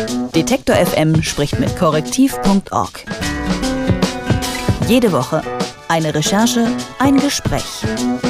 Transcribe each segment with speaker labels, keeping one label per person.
Speaker 1: Detektor FM spricht mit Korrektiv.org. Jede Woche eine Recherche, ein Gespräch.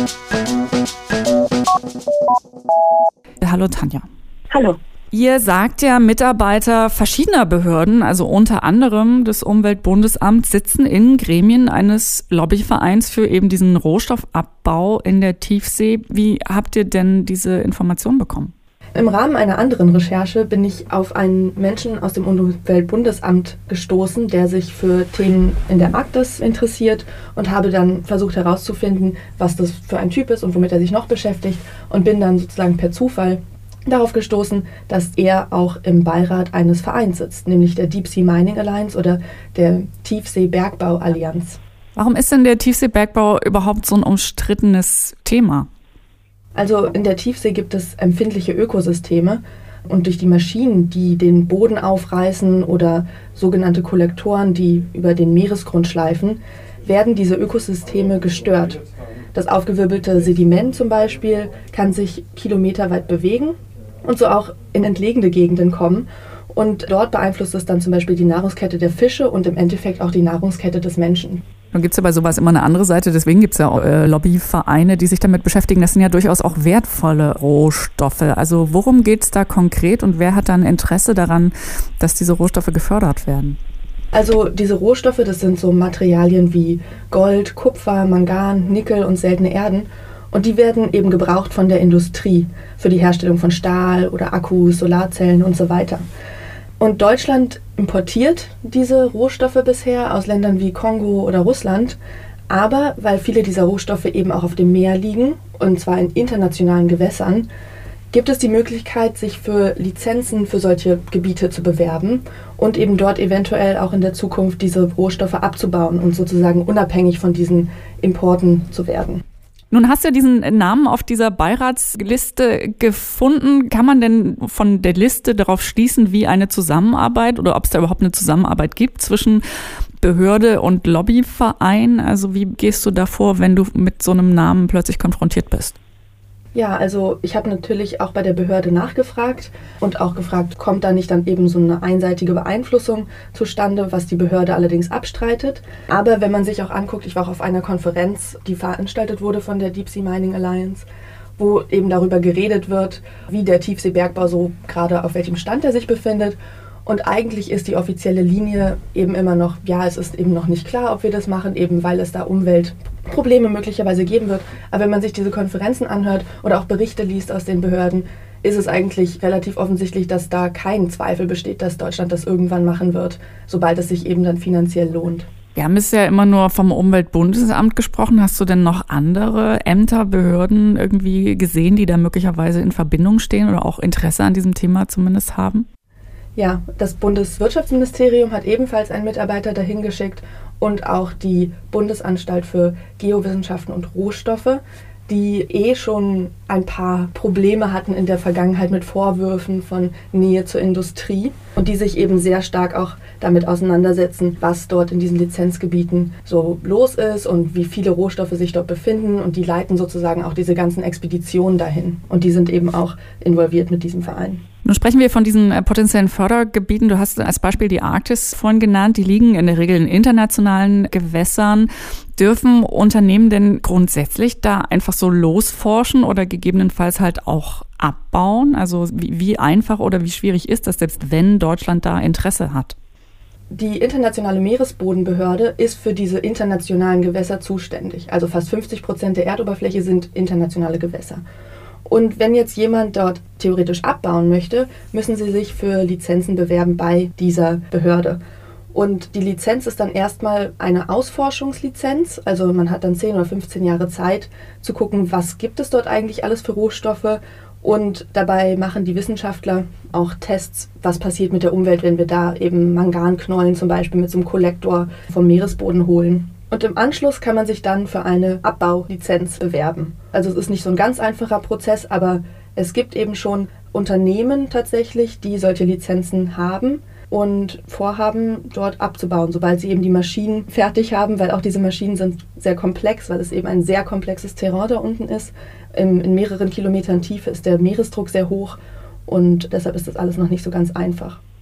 Speaker 2: Hallo Tanja.
Speaker 3: Hallo.
Speaker 2: Ihr sagt ja, Mitarbeiter verschiedener Behörden, also unter anderem des Umweltbundesamts, sitzen in Gremien eines Lobbyvereins für eben diesen Rohstoffabbau in der Tiefsee. Wie habt ihr denn diese Information bekommen?
Speaker 3: Im Rahmen einer anderen Recherche bin ich auf einen Menschen aus dem Umweltbundesamt gestoßen, der sich für Themen in der Arktis interessiert, und habe dann versucht herauszufinden, was das für ein Typ ist und womit er sich noch beschäftigt, und bin dann sozusagen per Zufall darauf gestoßen, dass er auch im Beirat eines Vereins sitzt, nämlich der Deep Sea Mining Alliance oder der Tiefseebergbau Allianz.
Speaker 2: Warum ist denn der Tiefseebergbau überhaupt so ein umstrittenes Thema?
Speaker 3: Also in der Tiefsee gibt es empfindliche Ökosysteme, und durch die Maschinen, die den Boden aufreißen, oder sogenannte Kollektoren, die über den Meeresgrund schleifen, werden diese Ökosysteme gestört. Das aufgewirbelte Sediment zum Beispiel kann sich kilometerweit bewegen und so auch in entlegene Gegenden kommen. Und dort beeinflusst es dann zum Beispiel die Nahrungskette der Fische und im Endeffekt auch die Nahrungskette des Menschen.
Speaker 2: Dann gibt es ja bei sowas immer eine andere Seite, deswegen gibt es ja auch Lobbyvereine, die sich damit beschäftigen. Das sind ja durchaus auch wertvolle Rohstoffe. Also worum geht es da konkret und wer hat dann Interesse daran, dass diese Rohstoffe gefördert werden?
Speaker 3: Also diese Rohstoffe, das sind so Materialien wie Gold, Kupfer, Mangan, Nickel und seltene Erden. Und die werden eben gebraucht von der Industrie für die Herstellung von Stahl oder Akkus, Solarzellen und so weiter. Und Deutschland importiert diese Rohstoffe bisher aus Ländern wie Kongo oder Russland. Aber weil viele dieser Rohstoffe eben auch auf dem Meer liegen, und zwar in internationalen Gewässern, gibt es die Möglichkeit, sich für Lizenzen für solche Gebiete zu bewerben und eben dort eventuell auch in der Zukunft diese Rohstoffe abzubauen und sozusagen unabhängig von diesen Importen zu werden.
Speaker 2: Nun hast du ja diesen Namen auf dieser Beiratsliste gefunden. Kann man denn von der Liste darauf schließen, wie eine Zusammenarbeit oder ob es da überhaupt eine Zusammenarbeit gibt zwischen Behörde und Lobbyverein? Also wie gehst du da vor, wenn du mit so einem Namen plötzlich konfrontiert bist?
Speaker 3: Ja, also ich habe natürlich auch bei der Behörde nachgefragt und auch gefragt, kommt da nicht dann eben so eine einseitige Beeinflussung zustande, was die Behörde allerdings abstreitet. Aber wenn man sich auch anguckt, ich war auch auf einer Konferenz, die veranstaltet wurde von der Deep Sea Mining Alliance, wo eben darüber geredet wird, wie der Tiefseebergbau so gerade auf welchem Stand er sich befindet. Und eigentlich ist die offizielle Linie eben immer noch, ja, es ist eben noch nicht klar, ob wir das machen, eben weil es da Umweltprobleme möglicherweise geben wird. Aber wenn man sich diese Konferenzen anhört oder auch Berichte liest aus den Behörden, ist es eigentlich relativ offensichtlich, dass da kein Zweifel besteht, dass Deutschland das irgendwann machen wird, sobald es sich eben dann finanziell lohnt.
Speaker 2: Wir haben bisher immer nur vom Umweltbundesamt gesprochen. Hast du denn noch andere Ämter, Behörden irgendwie gesehen, die da möglicherweise in Verbindung stehen oder auch Interesse an diesem Thema zumindest haben?
Speaker 3: Ja, das Bundeswirtschaftsministerium hat ebenfalls einen Mitarbeiter dahin geschickt und auch die Bundesanstalt für Geowissenschaften und Rohstoffe, die schon ein paar Probleme hatten in der Vergangenheit mit Vorwürfen von Nähe zur Industrie und die sich eben sehr stark auch damit auseinandersetzen, was dort in diesen Lizenzgebieten so los ist und wie viele Rohstoffe sich dort befinden, und die leiten sozusagen auch diese ganzen Expeditionen dahin und die sind eben auch involviert mit diesem Verein.
Speaker 2: Nun sprechen wir von diesen potenziellen Fördergebieten. Du hast als Beispiel die Arktis vorhin genannt. Die liegen in der Regel in internationalen Gewässern. Dürfen Unternehmen denn grundsätzlich da einfach so losforschen oder gegebenenfalls halt auch abbauen? Also wie einfach oder wie schwierig ist das, selbst wenn Deutschland da Interesse hat?
Speaker 3: Die internationale Meeresbodenbehörde ist für diese internationalen Gewässer zuständig. Also fast 50% der Erdoberfläche sind internationale Gewässer. Und wenn jetzt jemand dort theoretisch abbauen möchte, müssen sie sich für Lizenzen bewerben bei dieser Behörde. Und die Lizenz ist dann erstmal eine Ausforschungslizenz. Also man hat dann 10 oder 15 Jahre Zeit zu gucken, was gibt es dort eigentlich alles für Rohstoffe. Und dabei machen die Wissenschaftler auch Tests, was passiert mit der Umwelt, wenn wir da eben Manganknollen zum Beispiel mit so einem Kollektor vom Meeresboden holen. Und im Anschluss kann man sich dann für eine Abbaulizenz bewerben. Also es ist nicht so ein ganz einfacher Prozess, aber es gibt eben schon Unternehmen tatsächlich, die solche Lizenzen haben und vorhaben, dort abzubauen, sobald sie eben die Maschinen fertig haben, weil auch diese Maschinen sind sehr komplex, weil es eben ein sehr komplexes Terrain da unten ist. In mehreren Kilometern Tiefe ist der Meeresdruck sehr hoch und deshalb ist das alles noch nicht so ganz einfach.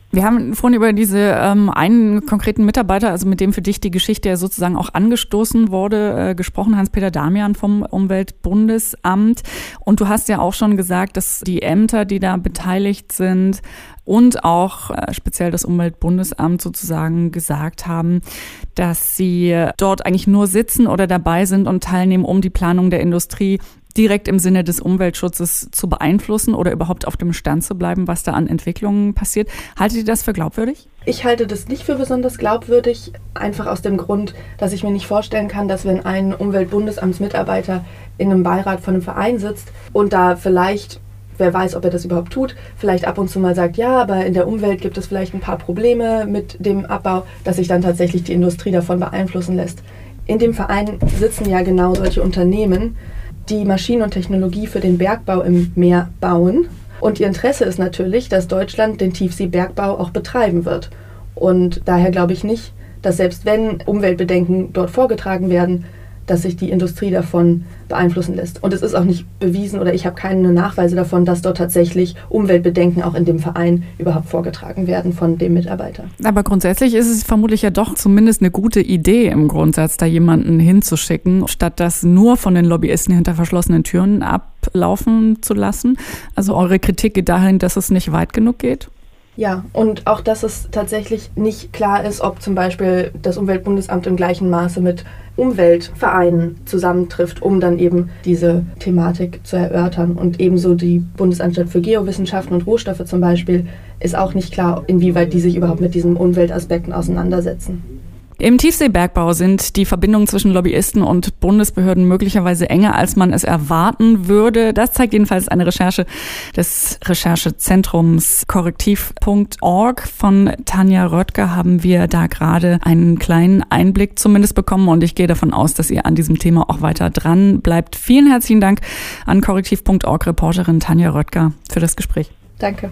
Speaker 2: Wir haben vorhin über diese einen konkreten Mitarbeiter, also mit dem für dich die Geschichte ja sozusagen auch angestoßen wurde, gesprochen, Hans-Peter Damian vom Umweltbundesamt. Und du hast ja auch schon gesagt, dass die Ämter, die da beteiligt sind und auch speziell das Umweltbundesamt sozusagen gesagt haben, dass sie dort eigentlich nur sitzen oder dabei sind und teilnehmen, um die Planung der Industrie direkt im Sinne des Umweltschutzes zu beeinflussen oder überhaupt auf dem Stand zu bleiben, was da an Entwicklungen passiert. Haltet ihr das für glaubwürdig?
Speaker 3: Ich halte das nicht für besonders glaubwürdig, einfach aus dem Grund, dass ich mir nicht vorstellen kann, dass wenn ein Umweltbundesamtsmitarbeiter in einem Beirat von einem Verein sitzt und da vielleicht, wer weiß, ob er das überhaupt tut, vielleicht ab und zu mal sagt, ja, aber in der Umwelt gibt es vielleicht ein paar Probleme mit dem Abbau, dass sich dann tatsächlich die Industrie davon beeinflussen lässt. In dem Verein sitzen ja genau solche Unternehmen, die Maschinen und Technologie für den Bergbau im Meer bauen. Und ihr Interesse ist natürlich, dass Deutschland den Tiefseebergbau auch betreiben wird. Und daher glaube ich nicht, dass selbst wenn Umweltbedenken dort vorgetragen werden, dass sich die Industrie davon beeinflussen lässt. Und es ist auch nicht bewiesen oder ich habe keine Nachweise davon, dass dort tatsächlich Umweltbedenken auch in dem Verein überhaupt vorgetragen werden von dem Mitarbeiter.
Speaker 2: Aber grundsätzlich ist es vermutlich ja doch zumindest eine gute Idee im Grundsatz, da jemanden hinzuschicken, statt das nur von den Lobbyisten hinter verschlossenen Türen ablaufen zu lassen. Also eure Kritik geht dahin, dass es nicht weit genug geht?
Speaker 3: Ja, und auch, dass es tatsächlich nicht klar ist, ob zum Beispiel das Umweltbundesamt im gleichen Maße mit Umweltvereinen zusammentrifft, um dann eben diese Thematik zu erörtern. Und ebenso die Bundesanstalt für Geowissenschaften und Rohstoffe zum Beispiel ist auch nicht klar, inwieweit die sich überhaupt mit diesen Umweltaspekten auseinandersetzen.
Speaker 2: Im Tiefseebergbau sind die Verbindungen zwischen Lobbyisten und Bundesbehörden möglicherweise enger, als man es erwarten würde. Das zeigt jedenfalls eine Recherche des Recherchezentrums Korrektiv.org. Von Tanja Röttger haben wir da gerade einen kleinen Einblick zumindest bekommen und ich gehe davon aus, dass ihr an diesem Thema auch weiter dran bleibt. Vielen herzlichen Dank an Korrektiv.org Reporterin Tanja Röttger für das Gespräch.
Speaker 3: Danke.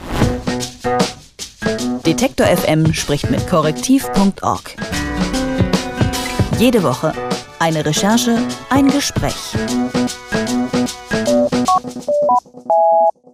Speaker 1: Detektor FM spricht mit Korrektiv.org. Jede Woche eine Recherche, ein Gespräch.